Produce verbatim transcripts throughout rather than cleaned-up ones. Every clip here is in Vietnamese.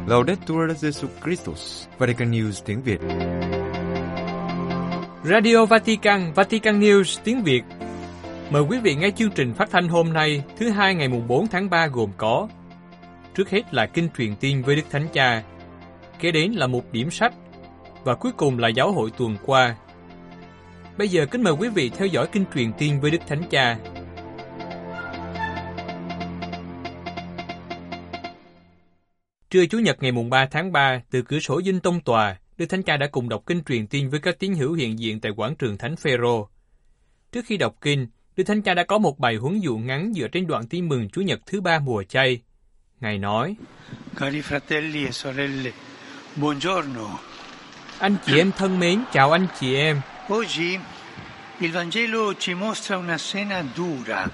Laudetur Jesus Christus, Vatican News tiếng Việt. Radio Vatican, Vatican News tiếng Việt. Mời quý vị nghe chương trình phát thanh hôm nay, thứ hai ngày mùng bốn tháng ba gồm có: trước hết là kinh truyền tin với Đức Thánh Cha, kế đến là một điểm sách, và cuối cùng là giáo hội tuần qua. Bây giờ kính mời quý vị theo dõi kinh truyền tin với Đức Thánh Cha. Trưa Chủ nhật ngày mùng ba tháng ba, từ cửa sổ dinh tông tòa, Đức Thánh Cha đã cùng đọc kinh truyền tin với các tín hữu hiện diện tại quảng trường Thánh Phêrô. Trước khi đọc kinh, Đức Thánh Cha đã có một bài huấn dụ ngắn dựa trên đoạn tin mừng Chủ nhật thứ ba mùa chay. Ngài nói: Cari fratelli e sorelle, buongiorno. Anh chị em thân mến, chào anh chị em. Oggi il Vangelo ci mostra una scena dura.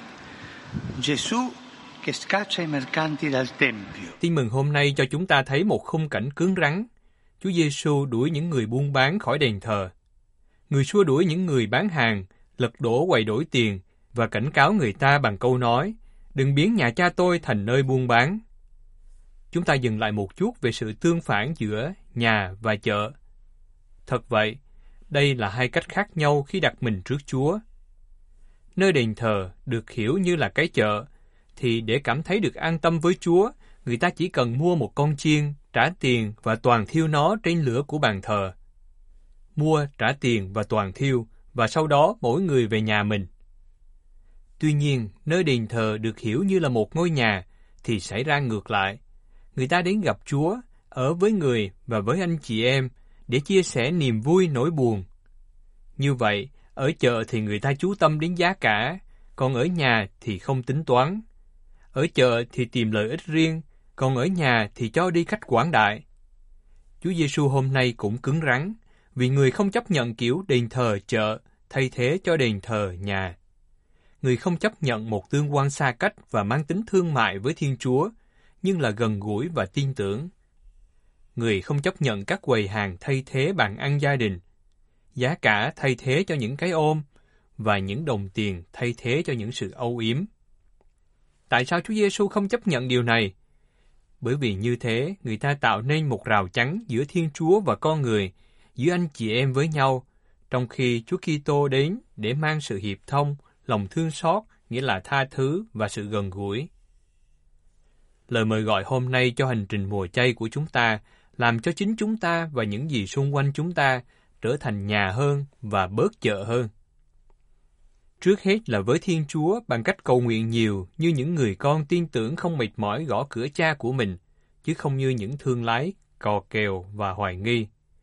Gesù che scaccia i mercanti dal tempio. Tin mừng hôm nay cho chúng ta thấy một khung cảnh cứng rắn. Chúa Giêsu đuổi những người buôn bán khỏi đền thờ. Người xua đuổi những người bán hàng, lật đổ quầy đổi tiền và cảnh cáo người ta bằng câu nói: đừng biến nhà cha tôi thành nơi buôn bán. Chúng ta dừng lại một chút về sự tương phản giữa nhà và chợ. Thật vậy, đây là hai cách khác nhau khi đặt mình trước Chúa. Nơi đền thờ được hiểu như là cái chợ, thì để cảm thấy được an tâm với Chúa, người ta chỉ cần mua một con chiên, trả tiền và toàn thiêu nó trên lửa của bàn thờ. Mua, trả tiền và toàn thiêu, và sau đó mỗi người về nhà mình. Tuy nhiên, nơi đền thờ được hiểu như là một ngôi nhà, thì xảy ra ngược lại. Người ta đến gặp Chúa, ở với người và với anh chị em, để chia sẻ niềm vui nỗi buồn. Như vậy, ở chợ thì người ta chú tâm đến giá cả, còn ở nhà thì không tính toán. Ở chợ thì tìm lợi ích riêng, còn ở nhà thì cho đi khách quảng đại. Chúa Giêsu hôm nay cũng cứng rắn, vì người không chấp nhận kiểu đền thờ chợ thay thế cho đền thờ nhà. Người không chấp nhận một tương quan xa cách và mang tính thương mại với Thiên Chúa, nhưng là gần gũi và tin tưởng. Người không chấp nhận các quầy hàng thay thế bàn ăn gia đình, giá cả thay thế cho những cái ôm, và những đồng tiền thay thế cho những sự âu yếm. Tại sao Chúa Giêsu không chấp nhận điều này? Bởi vì như thế, người ta tạo nên một rào chắn giữa Thiên Chúa và con người, giữa anh chị em với nhau, trong khi Chúa Kitô đến để mang sự hiệp thông, lòng thương xót, nghĩa là tha thứ và sự gần gũi. Lời mời gọi hôm nay cho hành trình mùa chay của chúng ta làm cho chính chúng ta và những gì xung quanh chúng ta trở thành nhà hơn và bớt chợ hơn. Trước hết là với Thiên Chúa bằng cách cầu nguyện nhiều như những người con tin tưởng không mệt mỏi gõ cửa cha của mình, chứ không như những thương lái, cò kèo và hoài nghi.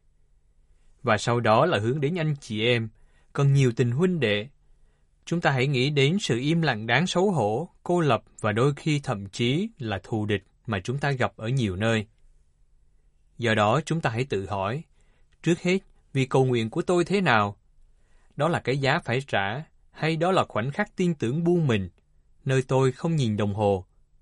Và sau đó là hướng đến anh chị em, cần nhiều tình huynh đệ. Chúng ta hãy nghĩ đến sự im lặng đáng xấu hổ, cô lập và đôi khi thậm chí là thù địch mà chúng ta gặp ở nhiều nơi. Do đó chúng ta hãy tự hỏi, trước hết, vì cầu nguyện của tôi thế nào? Đó là cái giá phải trả, hay đó là khoảnh khắc tin tưởng buông mình, nơi tôi không nhìn đồng hồ?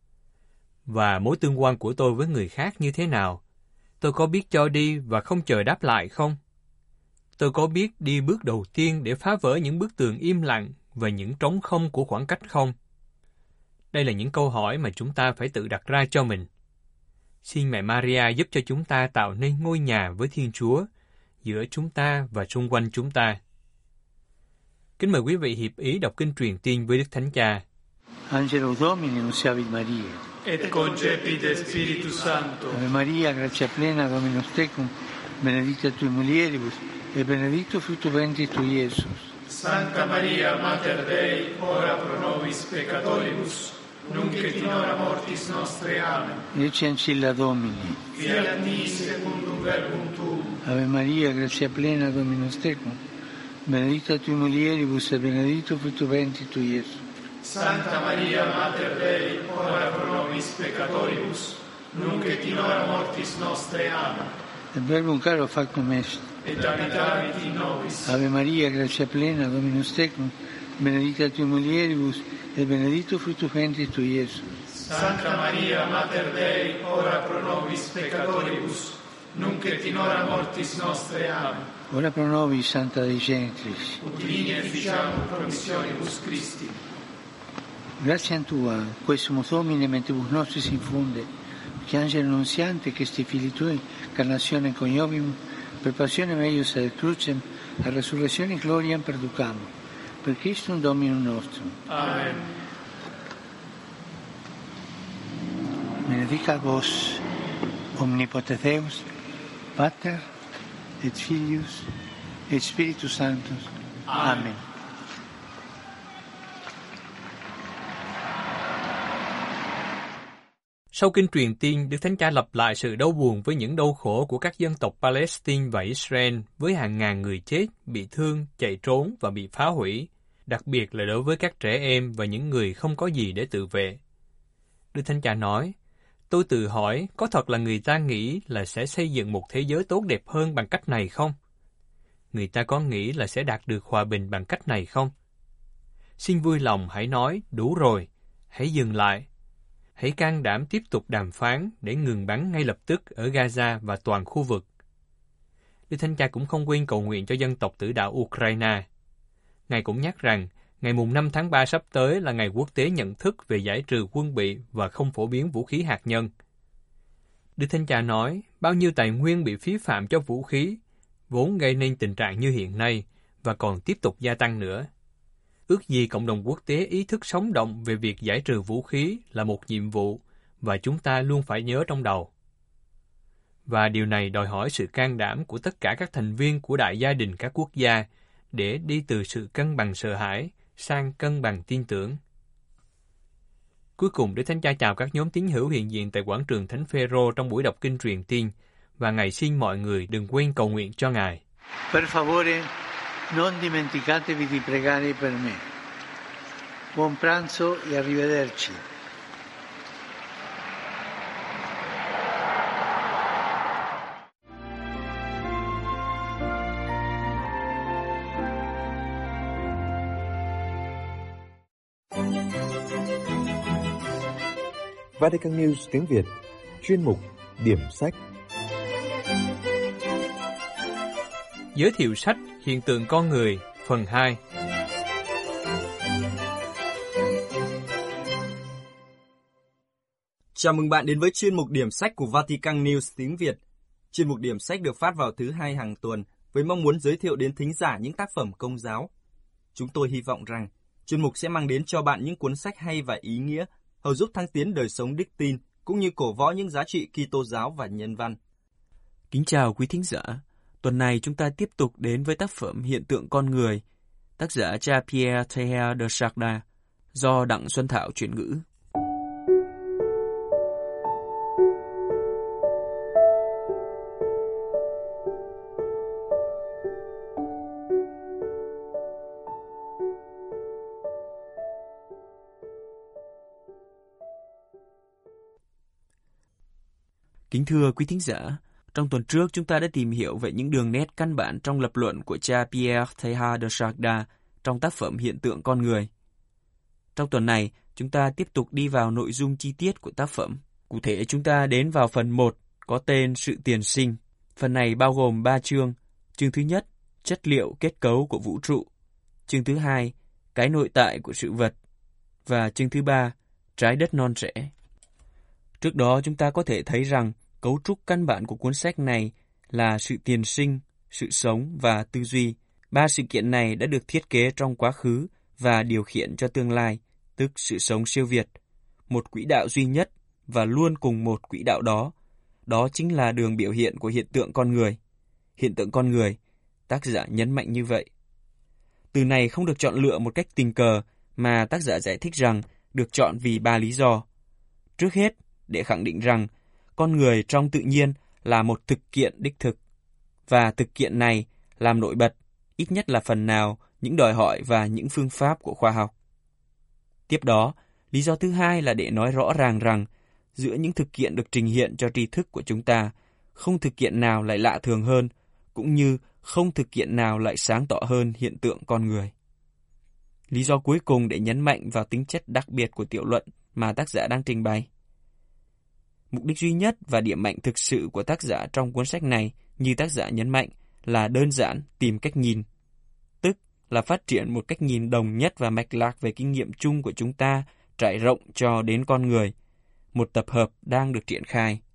Và mối tương quan của tôi với người khác như thế nào? Tôi có biết cho đi và không chờ đáp lại không? Tôi có biết đi bước đầu tiên để phá vỡ những bức tường im lặng và những trống không của khoảng cách không? Đây là những câu hỏi mà chúng ta phải tự đặt ra cho mình. Xin Mẹ Maria giúp cho chúng ta tạo nên ngôi nhà với Thiên Chúa, giữa chúng ta và xung quanh chúng ta. Kính mời quý vị hiệp ý đọc kinh truyền tin với Đức Thánh Cha. Angelo Domini, nunciavit Maria. Et concepit Spiritus Sancto. Ave Maria, gratia plena, Dominus tecum, benedicta tui mulieribus, et benedictus fructus ventris tui, Iesus. Sancta Maria, Mater Dei, ora pro nobis peccatoribus, nunc et in hora mortis nostre. Amen. Ecce ancilla Domini. Fiat mi secundum verbum tuum. Ave Maria, gratia plena, Dominus tecum, benedicta tui mulieribus, et benedictus fructus ventris tui, Iesus. Sancta Maria, Mater Dei, ora pro nobis peccatoribus, nunc et in hora mortis nostre. Amen. Et verbum caro factum est. Et habitavit in nobis. Ave Maria, gratia plena, Dominus tecum, benedicta tui mulieribus, et benedictus fructus ventris tui, Iesus. Sancta Maria, Mater Dei, ora pro nobis peccatoribus, nunc et in hora mortis nostre. Amen. Ora pro nobis, Santa Dei Genitrix. Ut vini et ficiamur promissionibus Christi. Grazie a Tua, questo Domine, mentibus nostris infunde, che angelo nunziante, che sti fili tui, carnazione coniovim, per passione meius ad crucem, a resurrezione gloriam perducamo, per Christum Dominum nostrum. Amen. Benedicat vos, omnipotens Deus, Pater et Filius et Spiritus Sanctus. Amen. Amen. Sau kinh truyền tiên, Đức Thánh Cha lặp lại sự đau buồn với những đau khổ của các dân tộc Palestine và Israel với hàng ngàn người chết, bị thương, chạy trốn và bị phá hủy, đặc biệt là đối với các trẻ em và những người không có gì để tự vệ. Đức Thánh Cha nói, tôi tự hỏi có thật là người ta nghĩ là sẽ xây dựng một thế giới tốt đẹp hơn bằng cách này không? Người ta có nghĩ là sẽ đạt được hòa bình bằng cách này không? Xin vui lòng hãy nói, đủ rồi, hãy dừng lại. Hãy can đảm tiếp tục đàm phán để ngừng bắn ngay lập tức ở Gaza và toàn khu vực. Đức Thánh Cha cũng không quên cầu nguyện cho dân tộc tử đạo Ukraine. Ngài cũng nhắc rằng, ngày mùng năm tháng ba sắp tới là ngày quốc tế nhận thức về giải trừ quân bị và không phổ biến vũ khí hạt nhân. Đức Thánh Cha nói, bao nhiêu tài nguyên bị phí phạm cho vũ khí, vốn gây nên tình trạng như hiện nay, và còn tiếp tục gia tăng nữa. Ước gì cộng đồng quốc tế ý thức sống động về việc giải trừ vũ khí là một nhiệm vụ, và chúng ta luôn phải nhớ trong đầu. Và điều này đòi hỏi sự can đảm của tất cả các thành viên của đại gia đình các quốc gia, để đi từ sự cân bằng sợ hãi sang cân bằng tin tưởng. Cuối cùng, Đức Thánh Cha chào các nhóm tín hữu hiện diện tại quảng trường Thánh Phêrô trong buổi đọc kinh truyền tiên, và Ngài xin mọi người đừng quên cầu nguyện cho Ngài. Per favore, non dimenticatevi di pregare per me. Buon pranzo e arrivederci. Vatican News tiếng Việt, chuyên mục Điểm sách. Giới thiệu sách Hiện tượng con người, phần hai. Chào mừng bạn đến với chuyên mục Điểm sách của Vatican News tiếng Việt. Chuyên mục Điểm sách được phát vào thứ hai hàng tuần với mong muốn giới thiệu đến thính giả những tác phẩm công giáo. Chúng tôi hy vọng rằng chuyên mục sẽ mang đến cho bạn những cuốn sách hay và ý nghĩa, hầu giúp thăng tiến đời sống đức tin, cũng như cổ võ những giá trị Kitô giáo và nhân văn. Kính chào quý thính giả. Tuần này chúng ta tiếp tục đến với tác phẩm Hiện tượng con người, tác giả cha Pierre Teilhard de Chardin, do Đặng Xuân Thảo chuyển ngữ. Kính thưa quý thính giả, trong tuần trước chúng ta đã tìm hiểu về những đường nét căn bản trong lập luận của cha Pierre Teilhard de Chardin trong tác phẩm Hiện tượng con người. Trong tuần này, chúng ta tiếp tục đi vào nội dung chi tiết của tác phẩm. Cụ thể, chúng ta đến vào phần một có tên Sự tiền sinh. Phần này bao gồm ba chương. Chương thứ nhất, chất liệu kết cấu của vũ trụ. Chương thứ hai, cái nội tại của sự vật. Và chương thứ ba, trái đất non trẻ. Trước đó chúng ta có thể thấy rằng cấu trúc căn bản của cuốn sách này là sự tiền sinh, sự sống và tư duy. Ba sự kiện này đã được thiết kế trong quá khứ và điều khiển cho tương lai, tức sự sống siêu việt, một quỹ đạo duy nhất và luôn cùng một quỹ đạo đó. Đó chính là đường biểu hiện của hiện tượng con người. Hiện tượng con người, tác giả nhấn mạnh như vậy. Từ này không được chọn lựa một cách tình cờ, mà tác giả giải thích rằng được chọn vì ba lý do. Trước hết, để khẳng định rằng con người trong tự nhiên là một thực kiện đích thực, và thực kiện này làm nổi bật, ít nhất là phần nào, những đòi hỏi và những phương pháp của khoa học. Tiếp đó, lý do thứ hai là để nói rõ ràng rằng giữa những thực kiện được trình hiện cho tri thức của chúng ta, không thực kiện nào lại lạ thường hơn, cũng như không thực kiện nào lại sáng tỏ hơn hiện tượng con người. Lý do cuối cùng để nhấn mạnh vào tính chất đặc biệt của tiểu luận mà tác giả đang trình bày. Mục đích duy nhất và điểm mạnh thực sự của tác giả trong cuốn sách này, như tác giả nhấn mạnh, là đơn giản tìm cách nhìn, tức là phát triển một cách nhìn đồng nhất và mạch lạc về kinh nghiệm chung của chúng ta trải rộng cho đến con người, một tập hợp đang được triển khai.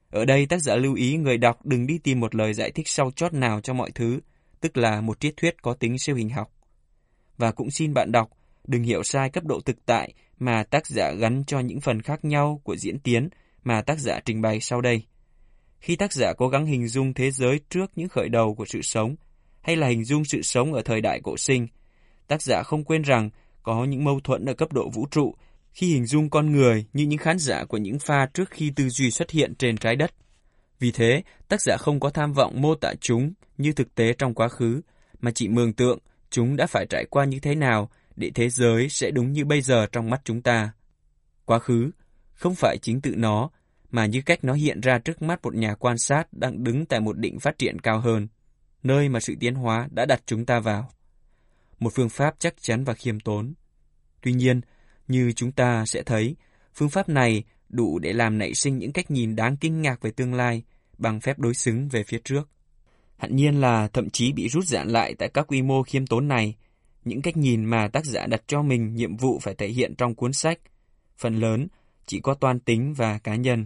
Ở đây tác giả lưu ý người đọc đừng đi tìm một lời giải thích sau chót nào cho mọi thứ, tức là một triết thuyết có tính siêu hình học. Và cũng xin bạn đọc đừng hiểu sai cấp độ thực tại mà tác giả gắn cho những phần khác nhau của diễn tiến mà tác giả trình bày sau đây. Khi tác giả cố gắng hình dung thế giới trước những khởi đầu của sự sống, hay là hình dung sự sống ở thời đại cổ sinh, tác giả không quên rằng có những mâu thuẫn ở cấp độ vũ trụ khi hình dung con người như những khán giả của những pha trước khi tư duy xuất hiện trên trái đất. Vì thế, tác giả không có tham vọng mô tả chúng như thực tế trong quá khứ, mà chỉ mường tượng chúng đã phải trải qua như thế nào để thế giới sẽ đúng như bây giờ trong mắt chúng ta. Quá khứ không phải chính tự nó, mà như cách nó hiện ra trước mắt một nhà quan sát đang đứng tại một đỉnh phát triển cao hơn, nơi mà sự tiến hóa đã đặt chúng ta vào. Một phương pháp chắc chắn và khiêm tốn. Tuy nhiên, như chúng ta sẽ thấy, phương pháp này đủ để làm nảy sinh những cách nhìn đáng kinh ngạc về tương lai bằng phép đối xứng về phía trước. Hẳn nhiên là thậm chí bị rút giãn lại tại các quy mô khiêm tốn này, những cách nhìn mà tác giả đặt cho mình nhiệm vụ phải thể hiện trong cuốn sách, phần lớn chỉ có toan tính và cá nhân.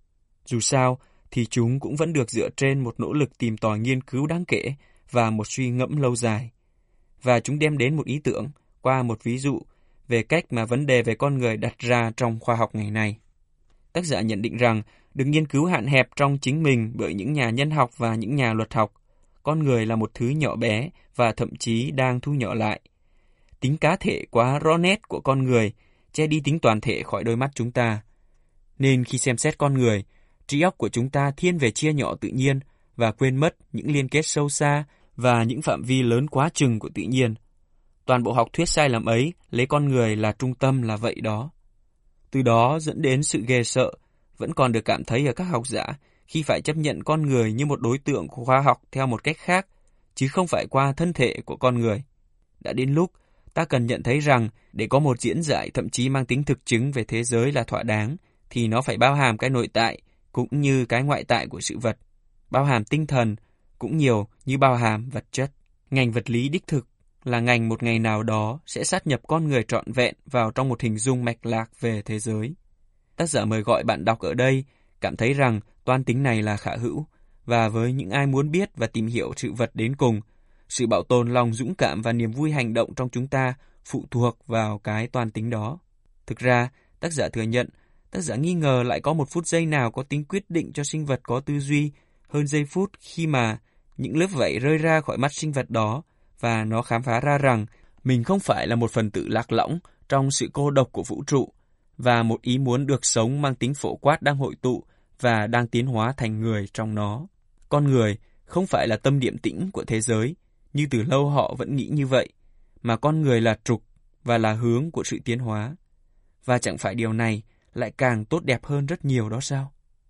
Dù sao, thì chúng cũng vẫn được dựa trên một nỗ lực tìm tòi nghiên cứu đáng kể và một suy ngẫm lâu dài. Và chúng đem đến một ý tưởng qua một ví dụ về cách mà vấn đề về con người đặt ra trong khoa học ngày nay. Tác giả nhận định rằng được nghiên cứu hạn hẹp trong chính mình bởi những nhà nhân học và những nhà luật học, con người là một thứ nhỏ bé và thậm chí đang thu nhỏ lại. Tính cá thể quá rõ nét của con người che đi tính toàn thể khỏi đôi mắt chúng ta. Nên khi xem xét con người, trí óc của chúng ta thiên về chia nhỏ tự nhiên và quên mất những liên kết sâu xa và những phạm vi lớn quá chừng của tự nhiên. Toàn bộ học thuyết sai lầm ấy lấy con người là trung tâm là vậy đó. Từ đó dẫn đến sự ghê sợ vẫn còn được cảm thấy ở các học giả khi phải chấp nhận con người như một đối tượng của khoa học theo một cách khác, chứ không phải qua thân thể của con người. Đã đến lúc ta cần nhận thấy rằng để có một diễn giải thậm chí mang tính thực chứng về thế giới là thỏa đáng, thì nó phải bao hàm cái nội tại cũng như cái ngoại tại của sự vật, bao hàm tinh thần cũng nhiều như bao hàm vật chất. Ngành vật lý đích thực là ngành một ngày nào đó sẽ sát nhập con người trọn vẹn vào trong một hình dung mạch lạc về thế giới. Tác giả mời gọi bạn đọc ở đây cảm thấy rằng toan tính này là khả hữu, và với những ai muốn biết và tìm hiểu sự vật đến cùng, sự bảo tồn lòng dũng cảm và niềm vui hành động trong chúng ta phụ thuộc vào cái toan tính đó. Thực ra, tác giả thừa nhận, tác giả nghi ngờ lại có một phút giây nào có tính quyết định cho sinh vật có tư duy hơn giây phút khi mà những lớp vảy rơi ra khỏi mắt sinh vật đó và nó khám phá ra rằng mình không phải là một phần tử lạc lõng trong sự cô độc của vũ trụ, và một ý muốn được sống mang tính phổ quát đang hội tụ và đang tiến hóa thành người trong nó. Con người không phải là tâm điểm tĩnh của thế giới, như từ lâu họ vẫn nghĩ như vậy, mà con người là trục và là hướng của sự tiến hóa. Và chẳng phải điều này lại càng tốt đẹp hơn rất nhiều đó sao?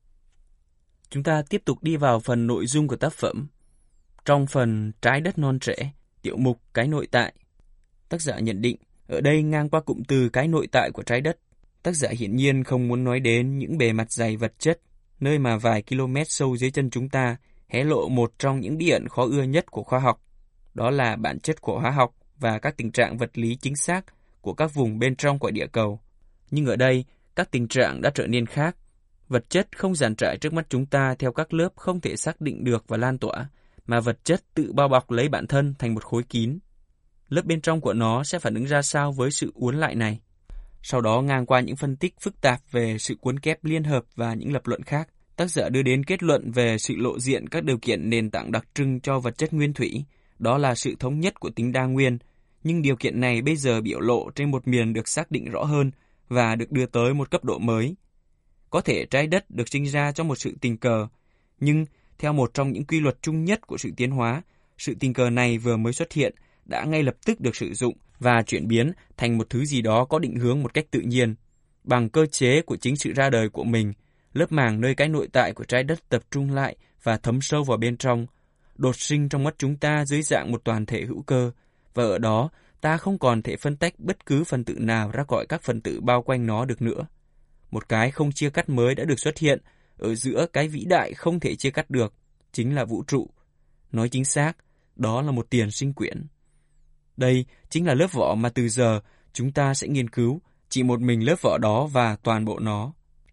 Chúng ta tiếp tục đi vào phần nội dung của tác phẩm. Trong phần Trái đất non trẻ, tiểu mục Cái nội tại, tác giả nhận định ở đây ngang qua cụm từ cái nội tại của trái đất, tác giả hiển nhiên không muốn nói đến những bề mặt dày vật chất, nơi mà vài km sâu dưới chân chúng ta hé lộ một trong những bí ẩn khó ưa nhất của khoa học, đó là bản chất của hóa học và các tình trạng vật lý chính xác của các vùng bên trong của địa cầu. Nhưng ở đây, các tình trạng đã trở nên khác. Vật chất không dàn trải trước mắt chúng ta theo các lớp không thể xác định được và lan tỏa, mà vật chất tự bao bọc lấy bản thân thành một khối kín. Lớp bên trong của nó sẽ phản ứng ra sao với sự uốn lại này? Sau đó ngang qua những phân tích phức tạp về sự cuốn kép liên hợp và những lập luận khác, tác giả đưa đến kết luận về sự lộ diện các điều kiện nền tảng đặc trưng cho vật chất nguyên thủy, đó là sự thống nhất của tính đa nguyên, nhưng điều kiện này bây giờ biểu lộ trên một miền được xác định rõ hơn và được đưa tới một cấp độ mới. Có thể trái đất được sinh ra trong một sự tình cờ, nhưng theo một trong những quy luật chung nhất của sự tiến hóa, sự tình cờ này vừa mới xuất hiện đã ngay lập tức được sử dụng và chuyển biến thành một thứ gì đó có định hướng một cách tự nhiên. Bằng cơ chế của chính sự ra đời của mình, lớp màng nơi cái nội tại của trái đất tập trung lại và thấm sâu vào bên trong, đột sinh trong mắt chúng ta dưới dạng một toàn thể hữu cơ, và ở đó ta không còn thể phân tách bất cứ phần tử nào ra khỏi các phần tử bao quanh nó được nữa. Một cái không chia cắt mới đã được xuất hiện ở giữa cái vĩ đại không thể chia cắt được, chính là vũ trụ. Nói chính xác, đó là một tiền sinh quyển. Đây chính là lớp vỏ mà từ giờ chúng ta sẽ nghiên cứu, chỉ một mình lớp vỏ đó và toàn bộ nó.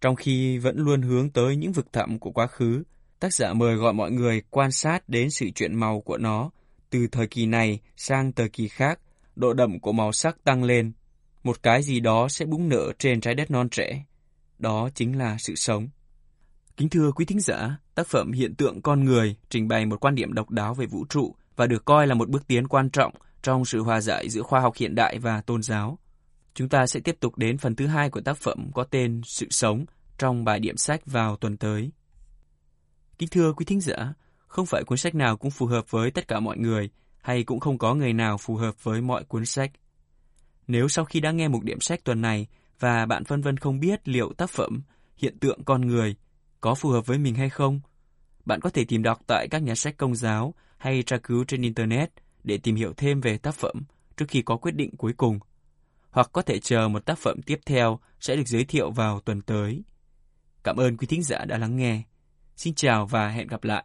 Trong khi vẫn luôn hướng tới những vực thẳm của quá khứ, tác giả mời gọi mọi người quan sát đến sự chuyển màu của nó, từ thời kỳ này sang thời kỳ khác, độ đậm của màu sắc tăng lên. Một cái gì đó sẽ bung nở trên trái đất non trẻ. Đó chính là sự sống. Kính thưa quý thính giả, tác phẩm Hiện tượng con người trình bày một quan điểm độc đáo về vũ trụ và được coi là một bước tiến quan trọng trong sự hòa giải giữa khoa học hiện đại và tôn giáo. Chúng ta sẽ tiếp tục đến phần thứ hai của tác phẩm có tên Sự sống trong bài điểm sách vào tuần tới. Kính thưa quý thính giả, không phải cuốn sách nào cũng phù hợp với tất cả mọi người, hay cũng không có người nào phù hợp với mọi cuốn sách. Nếu sau khi đã nghe mục điểm sách tuần này và bạn phân vân không biết liệu tác phẩm Hiện tượng con người có phù hợp với mình hay không, bạn có thể tìm đọc tại các nhà sách công giáo hay tra cứu trên Internet để tìm hiểu thêm về tác phẩm trước khi có quyết định cuối cùng. Hoặc có thể chờ một tác phẩm tiếp theo sẽ được giới thiệu vào tuần tới. Cảm ơn quý thính giả đã lắng nghe. Xin chào và hẹn gặp lại.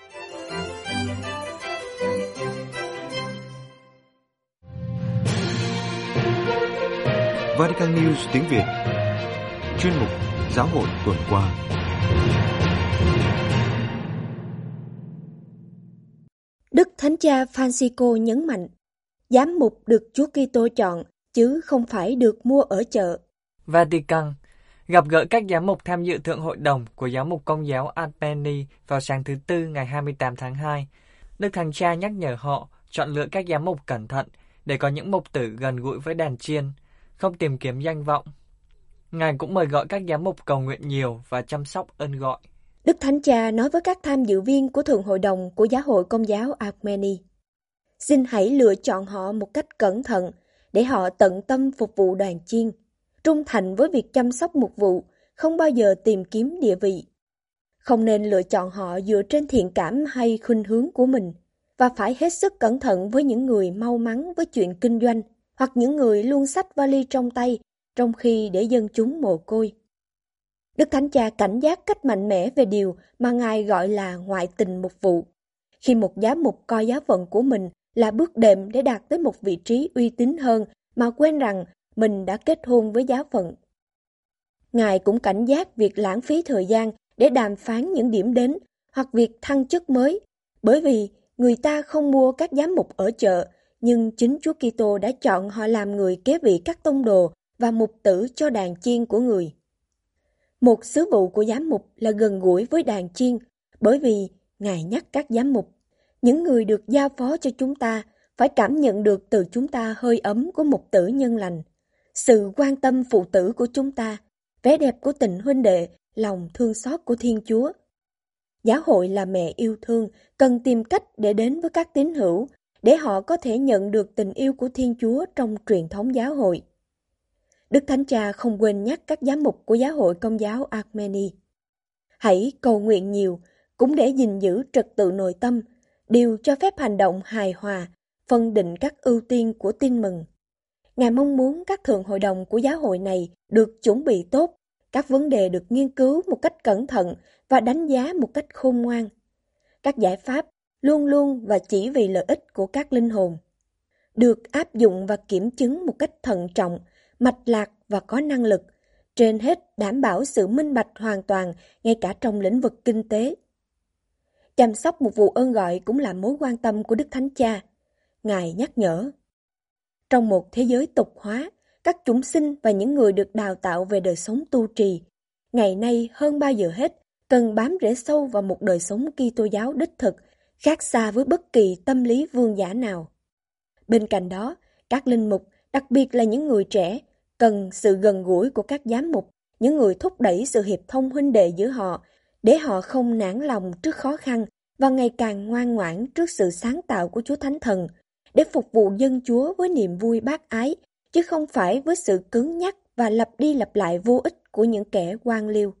Vatican News tiếng Việt. Chuyên mục Giáo hội tuần qua. Đức Thánh Cha Francisco nhấn mạnh, giám mục được Chúa Kitô chọn, chứ không phải được mua ở chợ. Vatican gặp gỡ các giám mục tham dự Thượng Hội đồng của Giám mục Công giáo Armenia vào sáng thứ Tư ngày hai mươi tám tháng hai. Đức Thánh Cha nhắc nhở họ chọn lựa các giám mục cẩn thận để có những mục tử gần gũi với đàn chiên, không tìm kiếm danh vọng. Ngài cũng mời gọi các giám mục cầu nguyện nhiều và chăm sóc ơn gọi. Đức Thánh Cha nói với các tham dự viên của Thượng Hội đồng của Giáo hội Công giáo Armenia, xin hãy lựa chọn họ một cách cẩn thận để họ tận tâm phục vụ đoàn chiên, trung thành với việc chăm sóc mục vụ, không bao giờ tìm kiếm địa vị. Không nên lựa chọn họ dựa trên thiện cảm hay khuynh hướng của mình, và phải hết sức cẩn thận với những người mau mắn với chuyện kinh doanh, hoặc những người luôn xách vali trong tay, trong khi để dân chúng mồ côi. Đức Thánh Cha cảnh giác cách mạnh mẽ về điều mà Ngài gọi là ngoại tình mục vụ, khi một giám mục coi giáo phận của mình là bước đệm để đạt tới một vị trí uy tín hơn mà quên rằng mình đã kết hôn với giáo phận. Ngài cũng cảnh giác việc lãng phí thời gian để đàm phán những điểm đến hoặc việc thăng chức mới, bởi vì người ta không mua các giám mục ở chợ, nhưng chính Chúa Kitô đã chọn họ làm người kế vị các tông đồ và mục tử cho đàn chiên của người. Một sứ vụ của giám mục là gần gũi với đàn chiên, bởi vì Ngài nhắc các giám mục, những người được giao phó cho chúng ta, phải cảm nhận được từ chúng ta hơi ấm của mục tử nhân lành, sự quan tâm phụ tử của chúng ta, vẻ đẹp của tình huynh đệ, lòng thương xót của Thiên Chúa. Giáo hội là mẹ yêu thương, cần tìm cách để đến với các tín hữu, để họ có thể nhận được tình yêu của Thiên Chúa trong truyền thống giáo hội. Đức Thánh Cha không quên nhắc các giám mục của Giáo hội Công giáo Armenia, hãy cầu nguyện nhiều, cũng để gìn giữ trật tự nội tâm, điều cho phép hành động hài hòa, phân định các ưu tiên của tin mừng. Ngài mong muốn các thượng hội đồng của giáo hội này được chuẩn bị tốt, các vấn đề được nghiên cứu một cách cẩn thận và đánh giá một cách khôn ngoan. Các giải pháp luôn luôn và chỉ vì lợi ích của các linh hồn, được áp dụng và kiểm chứng một cách thận trọng, mạch lạc và có năng lực, trên hết đảm bảo sự minh bạch hoàn toàn ngay cả trong lĩnh vực kinh tế. Chăm sóc một vụ ơn gọi cũng là mối quan tâm của Đức Thánh Cha. Ngài nhắc nhở, trong một thế giới tục hóa, các chúng sinh và những người được đào tạo về đời sống tu trì, ngày nay hơn bao giờ hết cần bám rễ sâu vào một đời sống Kitô giáo đích thực, khác xa với bất kỳ tâm lý vương giả nào. Bên cạnh đó, các linh mục, đặc biệt là những người trẻ, cần sự gần gũi của các giám mục, những người thúc đẩy sự hiệp thông huynh đệ giữa họ, để họ không nản lòng trước khó khăn và ngày càng ngoan ngoãn trước sự sáng tạo của Chúa Thánh Thần, để phục vụ dân Chúa với niềm vui bác ái, chứ không phải với sự cứng nhắc và lặp đi lặp lại vô ích của những kẻ quan liêu.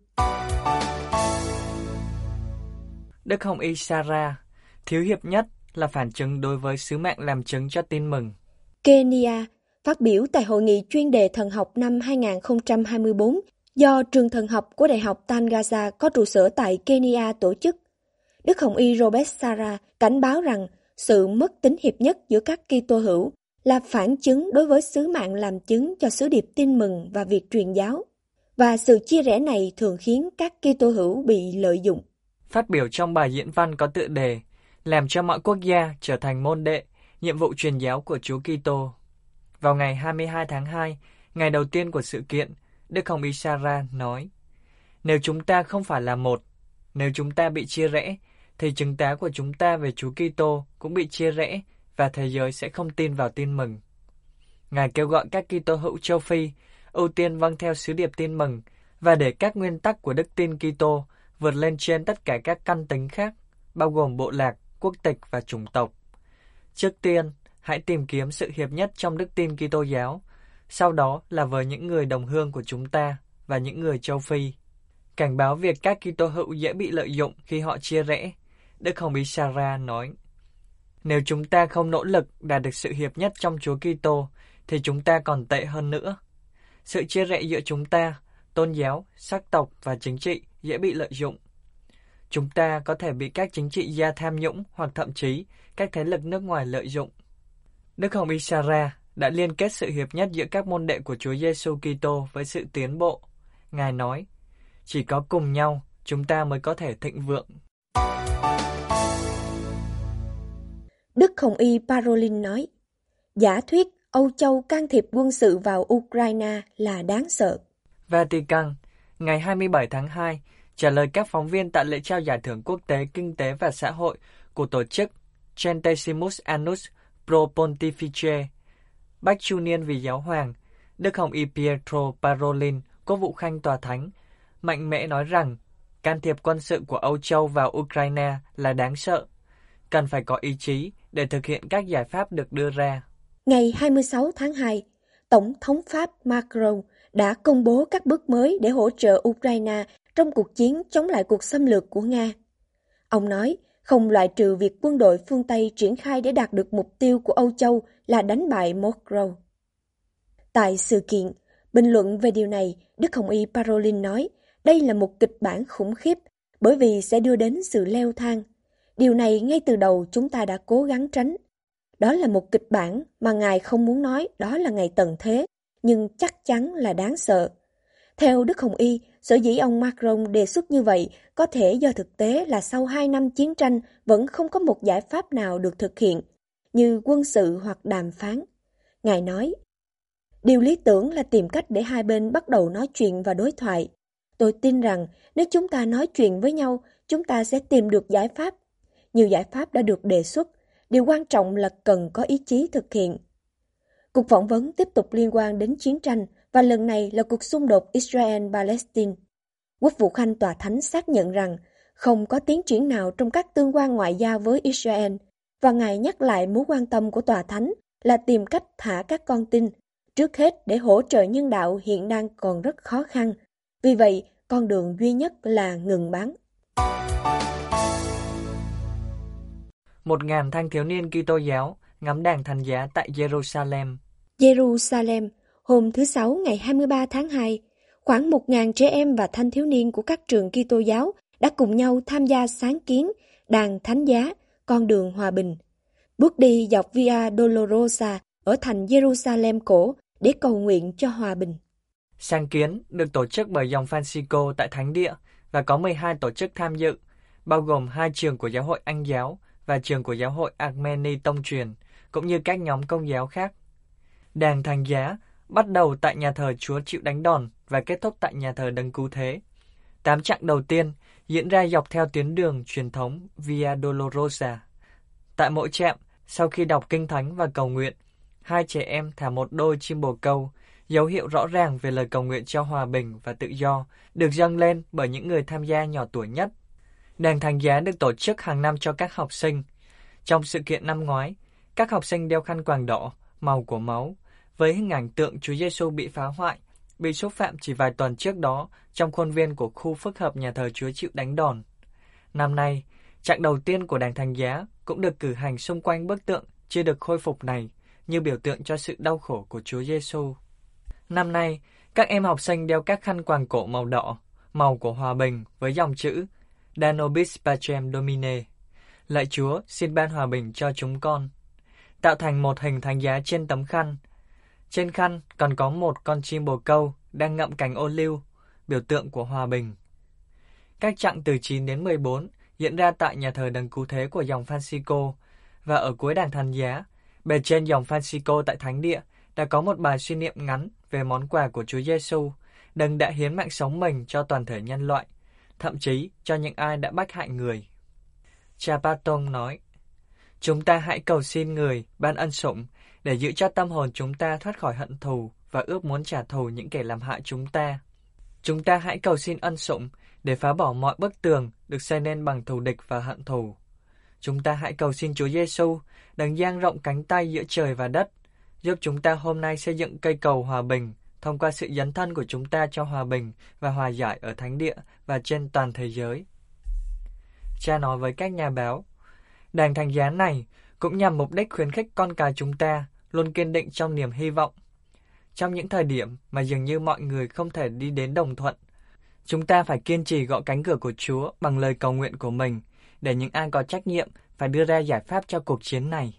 Đức Hồng Y Sarah, thiếu hiệp nhất là phản chứng đối với sứ mệnh làm chứng cho tin mừng. Kenya phát biểu tại hội nghị chuyên đề thần học năm hai không hai tư do trường thần học của Đại học Tangaza có trụ sở tại Kenya tổ chức. Đức Hồng Y Robert Sarah cảnh báo rằng sự mất tính hiệp nhất giữa các Kitô hữu là phản chứng đối với sứ mạng làm chứng cho sứ điệp tin mừng và việc truyền giáo. và sự chia rẽ này thường khiến các Kitô hữu bị lợi dụng. Phát biểu trong bài diễn văn có tựa đề làm cho mọi quốc gia trở thành môn đệ, nhiệm vụ truyền giáo của Chúa Kitô. Vào ngày hai mươi hai tháng hai, ngày đầu tiên của sự kiện, Đức Hồng Y Sarah nói: nếu chúng ta không phải là một, nếu chúng ta bị chia rẽ, thì chứng tá của chúng ta về Chúa Kitô cũng bị chia rẽ và thế giới sẽ không tin vào tin mừng. Ngài kêu gọi các Kitô hữu châu Phi ưu tiên vâng theo sứ điệp tin mừng và để các nguyên tắc của đức tin Kitô vượt lên trên tất cả các căn tính khác, bao gồm bộ lạc, quốc tịch và chủng tộc. Trước tiên, hãy tìm kiếm sự hiệp nhất trong đức tin Kitô giáo, sau đó là với những người đồng hương của chúng ta và những người châu Phi. Cảnh báo việc các Kitô hữu dễ bị lợi dụng khi họ chia rẽ, Đức Hồng Y Sarah nói: nếu chúng ta không nỗ lực đạt được sự hiệp nhất trong Chúa Kitô, thì chúng ta còn tệ hơn nữa. Sự chia rẽ giữa chúng ta, tôn giáo, sắc tộc và chính trị dễ bị lợi dụng. Chúng ta có thể bị các chính trị gia tham nhũng hoặc thậm chí các thế lực nước ngoài lợi dụng. Đức Hồng Y Sarah đã liên kết sự hiệp nhất giữa các môn đệ của Chúa Giêsu Kitô với sự tiến bộ. Ngài nói: chỉ có cùng nhau chúng ta mới có thể thịnh vượng. Đức Hồng Y Parolin nói: giả thuyết Âu Châu can thiệp quân sự vào Ukraine là đáng sợ. Vatican, ngày hai mươi bảy tháng hai, trả lời các phóng viên tại lễ trao giải thưởng quốc tế kinh tế và xã hội của tổ chức Centesimus Annus Pro Pontifice, Bách Chu Niên vì Giáo Hoàng, Đức Hồng Y Pietro Parolin, Quốc vụ Khanh Tòa Thánh, mạnh mẽ nói rằng can thiệp quân sự của Âu Châu vào Ukraine là đáng sợ, cần phải có ý chí để thực hiện các giải pháp được đưa ra. Ngày hai mươi sáu tháng hai, Tổng thống Pháp Macron đã công bố các bước mới để hỗ trợ Ukraine trong cuộc chiến chống lại cuộc xâm lược của Nga. Ông nói không loại trừ việc quân đội phương Tây triển khai để đạt được mục tiêu của Âu Châu là đánh bại Moscow. Tại sự kiện, bình luận về điều này, Đức Hồng Y Parolin nói đây là một kịch bản khủng khiếp bởi vì sẽ đưa đến sự leo thang. Điều này ngay từ đầu chúng ta đã cố gắng tránh. Đó là một kịch bản mà Ngài không muốn nói đó là ngày tận thế, nhưng chắc chắn là đáng sợ. Theo Đức Hồng Y, sở dĩ ông Macron đề xuất như vậy có thể do thực tế là sau hai năm chiến tranh vẫn không có một giải pháp nào được thực hiện, như quân sự hoặc đàm phán. Ngài nói, điều lý tưởng là tìm cách để hai bên bắt đầu nói chuyện và đối thoại. Tôi tin rằng nếu chúng ta nói chuyện với nhau, chúng ta sẽ tìm được giải pháp. Nhiều giải pháp đã được đề xuất, điều quan trọng là cần có ý chí thực hiện. Cuộc phỏng vấn tiếp tục liên quan đến chiến tranh và lần này là cuộc xung đột Israel-Palestine. Quốc vụ Khanh Tòa Thánh xác nhận rằng không có tiến triển nào trong các tương quan ngoại giao với Israel và Ngài nhắc lại mối quan tâm của Tòa Thánh là tìm cách thả các con tin, trước hết để hỗ trợ nhân đạo hiện đang còn rất khó khăn. Vì vậy, con đường duy nhất là ngừng bắn. Một ngàn thanh thiếu niên Kitô giáo ngắm đàn thánh giá tại Jerusalem. Jerusalem, hôm thứ Sáu ngày hai mươi ba tháng hai, khoảng một ngàn trẻ em và thanh thiếu niên của các trường Kitô giáo đã cùng nhau tham gia sáng kiến đàn thánh giá, con đường hòa bình, bước đi dọc Via Dolorosa ở thành Jerusalem cổ để cầu nguyện cho hòa bình. Sáng kiến được tổ chức bởi dòng Francisco tại Thánh Địa và có mười hai tổ chức tham dự, bao gồm hai trường của Giáo hội Anh giáo và trường của Giáo hội Armeni Tông truyền, cũng như các nhóm công giáo khác. Đàn thánh giá bắt đầu tại nhà thờ Chúa chịu đánh đòn và kết thúc tại nhà thờ Đấng Cứu Thế. Tám chặng đầu tiên diễn ra dọc theo tuyến đường truyền thống Via Dolorosa. Tại mỗi trạm, sau khi đọc kinh thánh và cầu nguyện, hai trẻ em thả một đôi chim bồ câu, dấu hiệu rõ ràng về lời cầu nguyện cho hòa bình và tự do, được dâng lên bởi những người tham gia nhỏ tuổi nhất. Đàn thánh giá được tổ chức hàng năm cho các học sinh. Trong sự kiện năm ngoái, các học sinh đeo khăn quàng đỏ, màu của máu, với hình ảnh tượng Chúa Giêsu bị phá hoại, bị xúc phạm chỉ vài tuần trước đó trong khuôn viên của khu phức hợp nhà thờ Chúa chịu đánh đòn. Năm nay, chặng đầu tiên của đàn thánh giá cũng được cử hành xung quanh bức tượng chưa được khôi phục này, như biểu tượng cho sự đau khổ của Chúa Giêsu. Năm nay, các em học sinh đeo các khăn quàng cổ màu đỏ, màu của hòa bình với dòng chữ Da nobis pacem Domine, lạy Chúa xin ban hòa bình cho chúng con, tạo thành một hình thánh giá trên tấm khăn. Trên khăn còn có một con chim bồ câu đang ngậm cành ô liu, biểu tượng của hòa bình. Các chặng từ chín đến mười bốn diễn ra tại nhà thờ Đấng Cứu Thế của dòng Francisco, và ở cuối đàn thánh giá, bề trên dòng Francisco tại Thánh Địa đã có một bài suy niệm ngắn về món quà của Chúa Giêsu, Đấng đã hiến mạng sống mình cho toàn thể nhân loại, thậm chí cho những ai đã bách hại người. Cha Patong nói, chúng ta hãy cầu xin Người ban ân sủng để giữ cho tâm hồn chúng ta thoát khỏi hận thù và ước muốn trả thù những kẻ làm hại chúng ta. Chúng ta hãy cầu xin ân sủng để phá bỏ mọi bức tường được xây nên bằng thù địch và hận thù. Chúng ta hãy cầu xin Chúa Giêsu Đấng dang rộng cánh tay giữa trời và đất, giúp chúng ta hôm nay xây dựng cây cầu hòa bình thông qua sự dấn thân của chúng ta cho hòa bình và hòa giải ở Thánh Địa và trên toàn thế giới. Cha nói với các nhà báo, đàn thánh giá này cũng nhằm mục đích khuyến khích con cái chúng ta luôn kiên định trong niềm hy vọng. Trong những thời điểm mà dường như mọi người không thể đi đến đồng thuận, chúng ta phải kiên trì gõ cánh cửa của Chúa bằng lời cầu nguyện của mình, để những ai có trách nhiệm phải đưa ra giải pháp cho cuộc chiến này.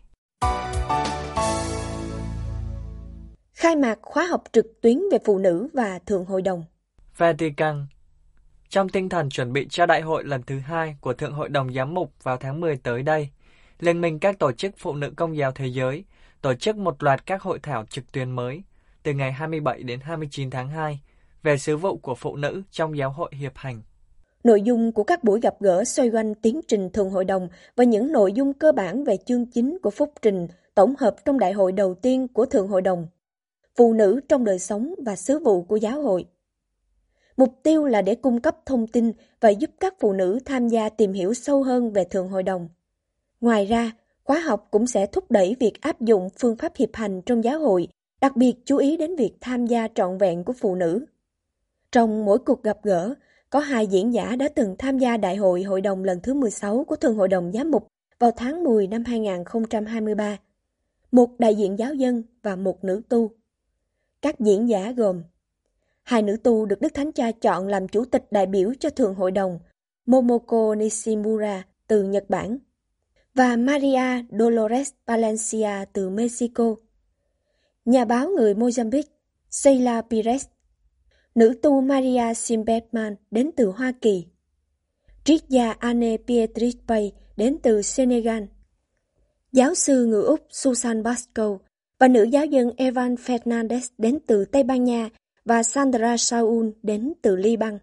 Khai mạc khóa học trực tuyến về phụ nữ và Thượng Hội đồng. Vatican. Trong tinh thần chuẩn bị cho đại hội lần thứ hai của Thượng Hội đồng Giám mục vào tháng mười tới đây, Liên minh các tổ chức phụ nữ Công giáo thế giới tổ chức một loạt các hội thảo trực tuyến mới từ ngày hai mươi bảy đến hai mươi chín tháng hai về sứ vụ của phụ nữ trong giáo hội hiệp hành. Nội dung của các buổi gặp gỡ xoay quanh tiến trình Thượng Hội đồng và những nội dung cơ bản về chương chính của phúc trình tổng hợp trong đại hội đầu tiên của Thượng Hội đồng. Phụ nữ trong đời sống và sứ vụ của giáo hội. Mục tiêu là để cung cấp thông tin và giúp các phụ nữ tham gia tìm hiểu sâu hơn về Thượng Hội đồng. Ngoài ra, khóa học cũng sẽ thúc đẩy việc áp dụng phương pháp hiệp hành trong giáo hội, đặc biệt chú ý đến việc tham gia trọn vẹn của phụ nữ. Trong mỗi cuộc gặp gỡ, có hai diễn giả đã từng tham gia đại hội hội đồng lần thứ mười sáu của Thượng Hội đồng Giám mục vào tháng mười năm hai nghìn không trăm hai mươi ba. Một đại diện giáo dân và một nữ tu. Các diễn giả gồm hai nữ tu được Đức Thánh Cha chọn làm chủ tịch đại biểu cho Thượng Hội đồng, Momoko Nishimura từ Nhật Bản và Maria Dolores Palencia từ Mexico. Nhà báo người Mozambique Sheila Pires, nữ tu Maria Simberman đến từ Hoa Kỳ, triết gia Anne Beatrice Pay đến từ Senegal, giáo sư người Úc Susan Basco và nữ giáo dân Evan Fernandez đến từ Tây Ban Nha và Sandra Saul đến từ Liban.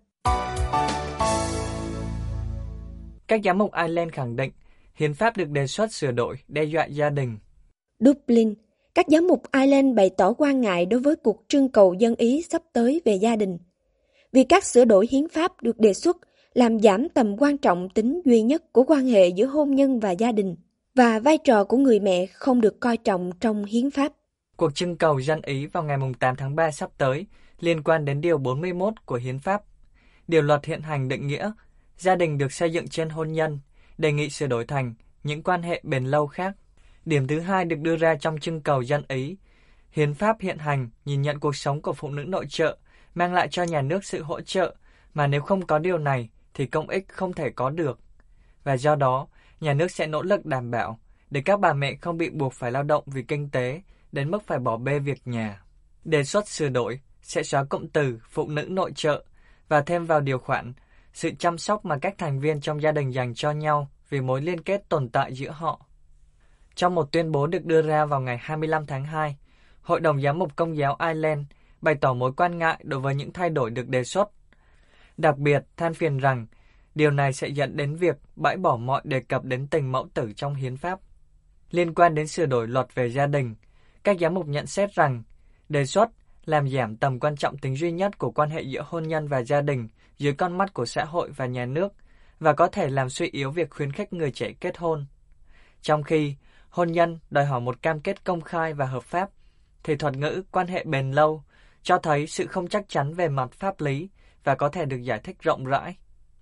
Các giám mục Ireland khẳng định hiến pháp được đề xuất sửa đổi đe dọa gia đình. Dublin, các giám mục Ireland bày tỏ quan ngại đối với cuộc trưng cầu dân Ý sắp tới về gia đình. Vì các sửa đổi hiến pháp được đề xuất làm giảm tầm quan trọng tính duy nhất của quan hệ giữa hôn nhân và gia đình, và vai trò của người mẹ không được coi trọng trong hiến pháp. Cuộc trưng cầu dân Ý vào ngày tám tháng ba sắp tới liên quan đến điều bốn mươi mốt của hiến pháp. Điều luật hiện hành định nghĩa gia đình được xây dựng trên hôn nhân, đề nghị sửa đổi thành những quan hệ bền lâu khác. Điểm thứ hai được đưa ra trong trưng cầu dân Ý. Hiến pháp hiện hành nhìn nhận cuộc sống của phụ nữ nội trợ, mang lại cho nhà nước sự hỗ trợ, mà nếu không có điều này thì công ích không thể có được. Và do đó, nhà nước sẽ nỗ lực đảm bảo để các bà mẹ không bị buộc phải lao động vì kinh tế, đến mức phải bỏ bê việc nhà. Đề xuất sửa đổi sẽ xóa cụm từ phụ nữ nội trợ và thêm vào điều khoản sự chăm sóc mà các thành viên trong gia đình dành cho nhau vì mối liên kết tồn tại giữa họ. Trong một tuyên bố được đưa ra vào ngày hai mươi lăm tháng hai, Hội đồng Giám mục Công giáo Ireland bày tỏ mối quan ngại đối với những thay đổi được đề xuất. Đặc biệt, than phiền rằng điều này sẽ dẫn đến việc bãi bỏ mọi đề cập đến tình mẫu tử trong hiến pháp. Liên quan đến sửa đổi luật về gia đình, các giám mục nhận xét rằng đề xuất làm giảm tầm quan trọng tính duy nhất của quan hệ giữa hôn nhân và gia đình dưới con mắt của xã hội và nhà nước, và có thể làm suy yếu việc khuyến khích người trẻ kết hôn. Trong khi hôn nhân đòi hỏi một cam kết công khai và hợp pháp, thì thuật ngữ quan hệ bền lâu cho thấy sự không chắc chắn về mặt pháp lý và có thể được giải thích rộng rãi.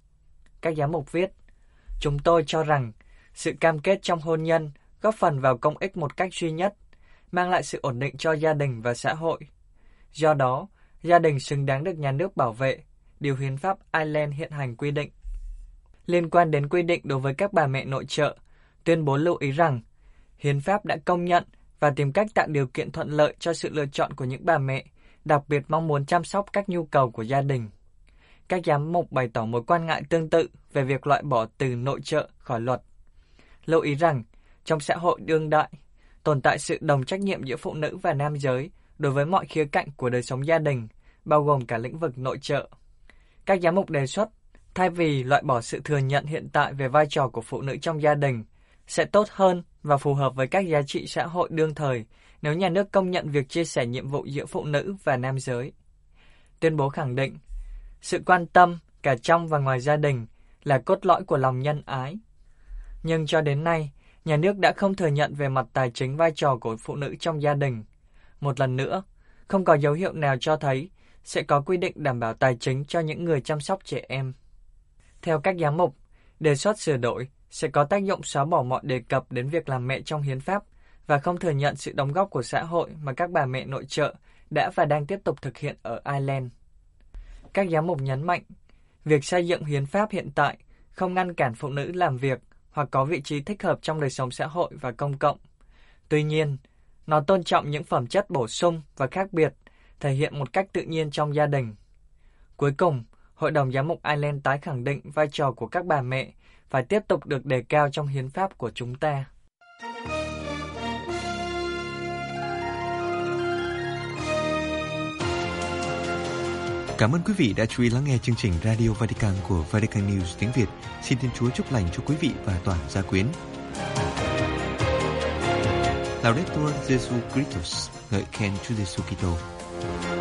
Các giám mục viết, chúng tôi cho rằng sự cam kết trong hôn nhân góp phần vào công ích một cách duy nhất, mang lại sự ổn định cho gia đình và xã hội. Do đó, gia đình xứng đáng được nhà nước bảo vệ, điều hiến pháp Ireland hiện hành quy định. Liên quan đến quy định đối với các bà mẹ nội trợ, tuyên bố lưu ý rằng hiến pháp đã công nhận và tìm cách tạo điều kiện thuận lợi cho sự lựa chọn của những bà mẹ, đặc biệt mong muốn chăm sóc các nhu cầu của gia đình. các giám mục bày tỏ mối quan ngại tương tự về việc loại bỏ từ nội trợ khỏi luật. Lưu ý rằng, trong xã hội đương đại, tồn tại sự đồng trách nhiệm giữa phụ nữ và nam giới đối với mọi khía cạnh của đời sống gia đình, bao gồm cả lĩnh vực nội trợ. Các giám mục đề xuất, thay vì loại bỏ sự thừa nhận hiện tại về vai trò của phụ nữ trong gia đình, sẽ tốt hơn và phù hợp với các giá trị xã hội đương thời nếu nhà nước công nhận việc chia sẻ nhiệm vụ giữa phụ nữ và nam giới. Tuyên bố khẳng định, sự quan tâm cả trong và ngoài gia đình là cốt lõi của lòng nhân ái. Nhưng cho đến nay, nhà nước đã không thừa nhận về mặt tài chính vai trò của phụ nữ trong gia đình. Một lần nữa, không có dấu hiệu nào cho thấy sẽ có quy định đảm bảo tài chính cho những người chăm sóc trẻ em. Theo các giám mục, đề xuất sửa đổi sẽ có tác dụng xóa bỏ mọi đề cập đến việc làm mẹ trong hiến pháp và không thừa nhận sự đóng góp của xã hội mà các bà mẹ nội trợ đã và đang tiếp tục thực hiện ở Ireland. Các giám mục nhấn mạnh, việc xây dựng hiến pháp hiện tại không ngăn cản phụ nữ làm việc hoặc có vị trí thích hợp trong đời sống xã hội và công cộng. Tuy nhiên, nó tôn trọng những phẩm chất bổ sung và khác biệt, thể hiện một cách tự nhiên trong gia đình. Cuối cùng, Hội đồng Giám mục Ireland tái khẳng định vai trò của các bà mẹ phải tiếp tục được đề cao trong hiến pháp của chúng ta. Cảm ơn quý vị đã chú ý lắng nghe chương trình Radio Vatican của Vatican News tiếng Việt. Xin Thiên Chúa chúc lành cho quý vị và toàn gia quyến. Laudetur Jesu Christus, ngợi khen Chúa Giêsu Kitô.